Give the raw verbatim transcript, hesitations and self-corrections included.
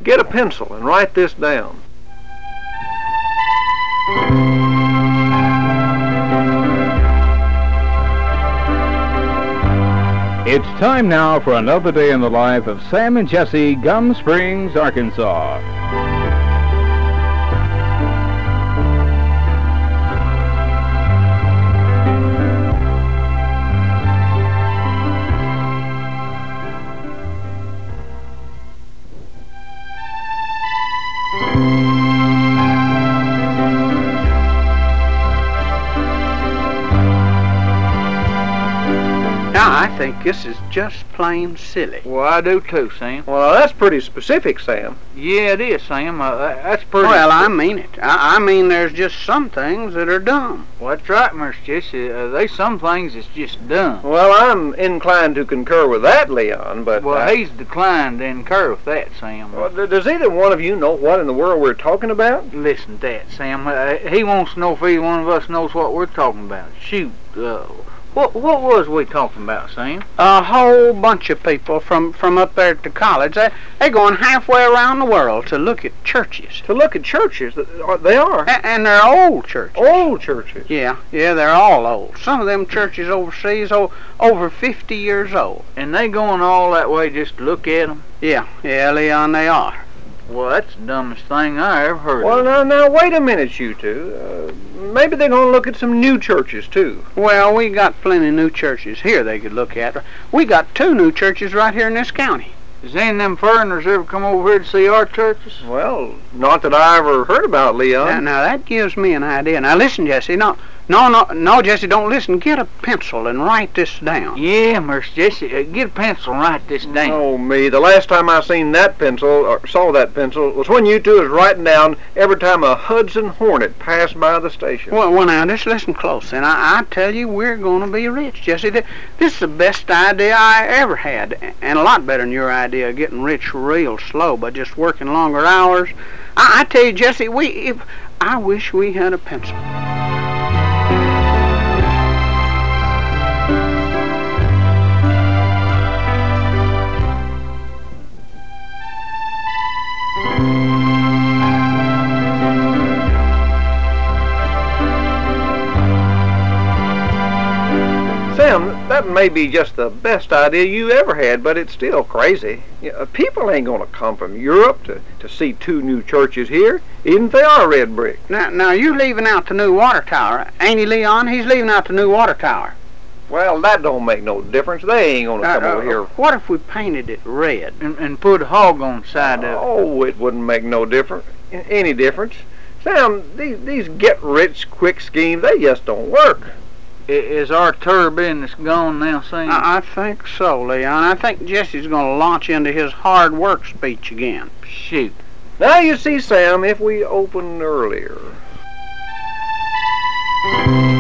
Get a pencil and write this down. It's time now for another day in the life of Sam and Jesse, Gum Springs, Arkansas. Now, I think this is just plain silly. Well, I do too, Sam. Well, that's pretty specific, Sam. Yeah, it is, Sam. Uh, that's pretty... Well, I mean it. I, I mean there's just some things that are dumb. Well, that's right, Miss Jessie. Uh, there's some things that's just dumb. Well, I'm inclined to concur with that, Leon, but... Well, uh, he's declined to incur with that, Sam. Well, d- does either one of you know what in the world we're talking about? Listen to that, Sam. Uh, he wants to know if either one of us knows what we're talking about. Shoot, uh... What what was we talking about, Sam? A whole bunch of people from, from up there at the college, they, they're going halfway around the world to look at churches. To look at churches. They are. A- and they're old churches. Old churches. Yeah, yeah, they're all old. Some of them churches overseas are over fifty years old. And they going all that way just to look at them? Yeah, yeah, Leon, they are. Well, that's the dumbest thing I ever heard Well, of. now, now, wait a minute, you two. Uh, maybe they're going to look at some new churches, too. Well, we got plenty of new churches here they could look at. We got two new churches right here in this county. Has any of them foreigners ever come over here to see our churches? Well, not that I ever heard about, Leon. Now, now, that gives me an idea. Now, listen, Jesse. No, no, no, no, Jesse, don't listen. Get a pencil and write this down. Yeah, Miss Jessie. Uh, get a pencil and write this down. Oh, me. The last time I seen that pencil, or saw that pencil, was when you two was writing down every time a Hudson Hornet passed by the station. Well, well, now, just listen close. And I, I tell you, we're going to be rich, Jesse. This is the best idea I ever had, and a lot better than your idea of getting rich real slow by just working longer hours. I, I tell you, Jesse, we, if, I wish we had a pencil. Sam, that may be just the best idea you ever had, but it's still crazy. You know, people ain't going to come from Europe to, to see two new churches here, even if they are red brick. Now, now, you're leaving out the new water tower, ain't he, Leon? He's leaving out the new water tower. Well, that don't make no difference. They ain't going to Uh, come over uh, here. What if we painted it red? And, and put a hog on the side of it. Oh, it wouldn't make no difference. Any difference. Sam, these, these get-rich-quick schemes, they just don't work. I- Is our tour business gone now, Sam? I, I think so, Leon. I think Jesse's going to launch into his hard work speech again. Shoot. Now you see, Sam, if we open earlier.